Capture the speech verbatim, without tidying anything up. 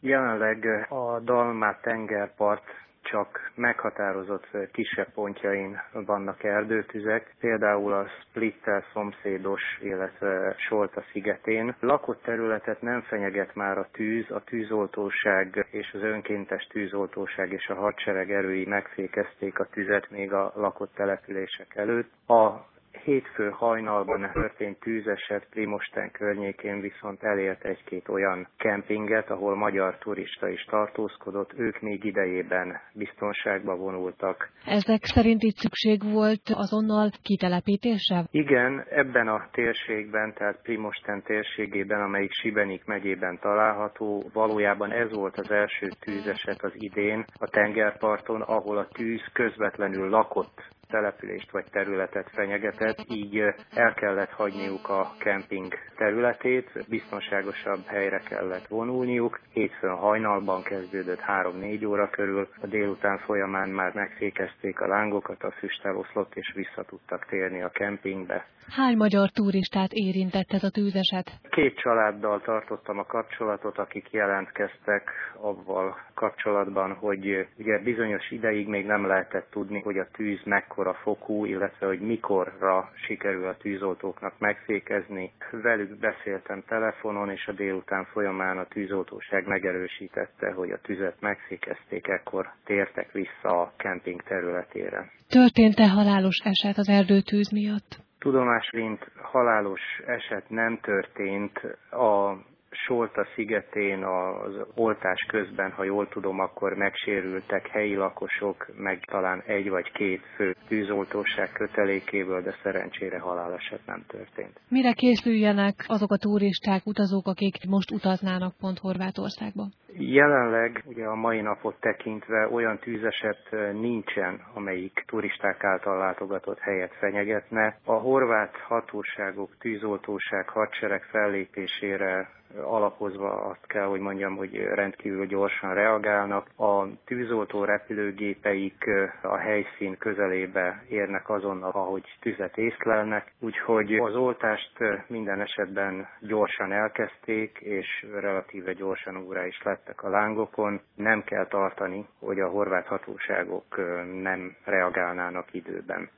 Jelenleg a Dalmát tengerpart csak meghatározott kisebb pontjain vannak erdőtüzek, például a Splittel szomszédos, illetve Solta szigetén. Lakott területet nem fenyeget már a tűz, a tűzoltóság és az önkéntes tűzoltóság és a hadsereg erői megfékezték a tüzet még a lakott települések előtt. A hétfő hajnalban történt tűzeset Primosten környékén viszont elért egy-két olyan kempinget, ahol magyar turista is tartózkodott, ők még idejében biztonságba vonultak. Ezek szerint itt szükség volt azonnal kitelepítésre? Igen, ebben a térségben, tehát Primosten térségében, amelyik Sibenik megyében található, valójában ez volt az első tűzeset az idén a tengerparton, ahol a tűz közvetlenül lakott települést vagy területet fenyegetett, így el kellett hagyniuk a kemping területét, biztonságosabb helyre kellett vonulniuk. Hétfőn hajnalban kezdődött három-négy óra körül, a délután folyamán már megfékezték a lángokat, a füst eloszlott és vissza tudtak térni a kempingbe. Hány magyar turistát érintett ez a tűzeset? Két családdal tartottam a kapcsolatot, akik jelentkeztek avval kapcsolatban, hogy ugye bizonyos ideig még nem lehetett tudni, hogy a tűz mekkora fokú, illetve hogy mikorra sikerül a tűzoltóknak megfékezni. Velük beszéltem telefonon, és a délután folyamán a tűzoltóság megerősítette, hogy a tüzet megfékezték, ekkor tértek vissza a kemping területére. Történt-e halálos eset az erdőtűz miatt? Tudomás szerint halálos eset nem történt. A Solta szigetén az oltás közben, ha jól tudom, akkor megsérültek helyi lakosok, meg talán egy vagy két fő tűzoltóság kötelékéből, de szerencsére haláleset nem történt. Mire készüljenek azok a turisták, utazók, akik most utaznának pont Horvátországba? Jelenleg ugye a mai napot tekintve olyan tűzeset nincsen, amelyik turisták által látogatott helyet fenyegetne. A horvát hatóságok, tűzoltóság, hadsereg fellépésére alapozva azt kell, hogy mondjam, hogy rendkívül gyorsan reagálnak. A tűzoltó repülőgépeik a helyszín közelébe érnek azonnal, ahogy tüzet észlelnek, úgyhogy az oltást minden esetben gyorsan elkezdték, és relatíve gyorsan úrrá is lettek a lángokon. Nem kell tartani, hogy a horvát hatóságok nem reagálnának időben.